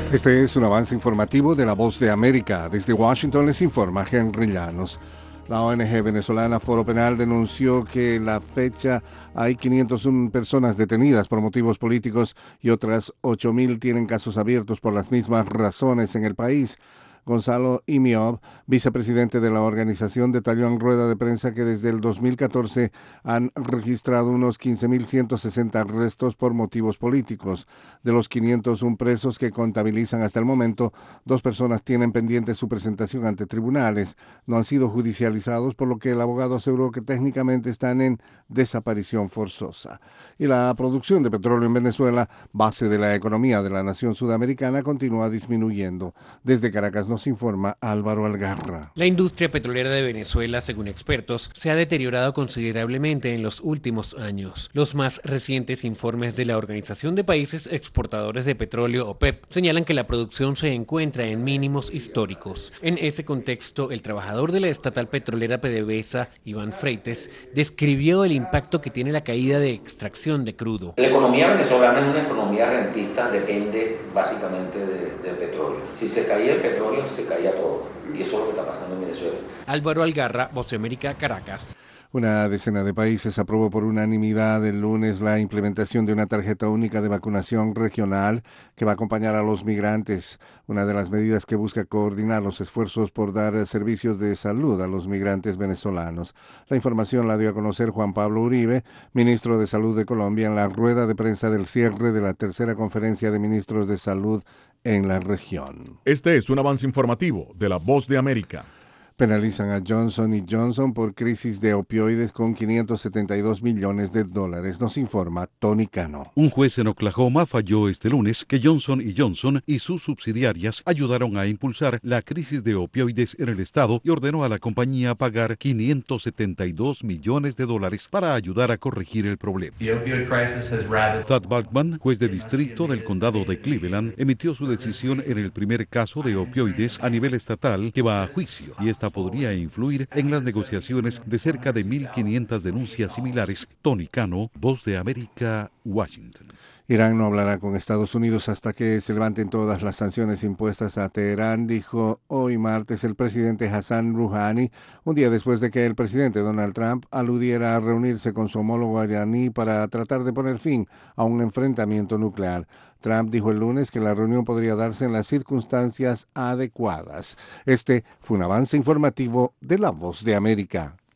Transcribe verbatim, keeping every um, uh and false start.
Este es un avance informativo de La Voz de América. Desde Washington les informa Henry Llanos. La O N G venezolana Foro Penal denunció que en la fecha hay quinientas una personas detenidas por motivos políticos y otras ocho mil tienen casos abiertos por las mismas razones en el país. Gonzalo Imiob, vicepresidente de la organización, detalló en rueda de prensa que desde el dos mil catorce han registrado unos quince mil ciento sesenta arrestos por motivos políticos. De los quinientos una presos que contabilizan hasta el momento, dos personas tienen pendiente su presentación ante tribunales. No han sido judicializados, por lo que el abogado aseguró que técnicamente están en desaparición forzosa. Y la producción de petróleo en Venezuela, base de la economía de la nación sudamericana, continúa disminuyendo. Desde Caracas nos informa Álvaro Algarra. La industria petrolera de Venezuela, según expertos, se ha deteriorado considerablemente en los últimos años. Los más recientes informes de la Organización de Países Exportadores de Petróleo, OPEP, señalan que la producción se encuentra en mínimos históricos. En ese contexto, el trabajador de la estatal petrolera PDVSA, Iván Freites, describió el impacto que tiene la caída de extracción de crudo. La economía venezolana es una economía rentista, depende básicamente de, del petróleo. Si se caía el petróleo, se caía todo. Y eso es lo que está pasando en Venezuela. Álvaro Algarra, Voz de América, Caracas. Una decena de países aprobó por unanimidad el lunes la implementación de una tarjeta única de vacunación regional que va a acompañar a los migrantes, una de las medidas que busca coordinar los esfuerzos por dar servicios de salud a los migrantes venezolanos. La información la dio a conocer Juan Pablo Uribe, ministro de Salud de Colombia, en la rueda de prensa del cierre de la tercera conferencia de ministros de salud en la región. Este es un avance informativo de La Voz de América. Penalizan a Johnson y Johnson por crisis de opioides con quinientos setenta y dos millones de dólares. Nos informa Tony Cano. Un juez en Oklahoma falló este lunes que Johnson y Johnson y sus subsidiarias ayudaron a impulsar la crisis de opioides en el estado y ordenó a la compañía pagar quinientos setenta y dos millones de dólares para ayudar a corregir el problema. Thad Balkman, juez de distrito del condado de Cleveland, emitió su decisión en el primer caso de opioides a nivel estatal que va a juicio, y esta podría influir en las negociaciones de cerca de mil quinientas denuncias similares. Tony Cano, Voz de América, Washington. Irán no hablará con Estados Unidos hasta que se levanten todas las sanciones impuestas a Teherán, dijo hoy martes el presidente Hassan Rouhani, un día después de que el presidente Donald Trump aludiera a reunirse con su homólogo iraní para tratar de poner fin a un enfrentamiento nuclear. Trump dijo el lunes que la reunión podría darse en las circunstancias adecuadas. Este fue un avance informativo de La Voz de América.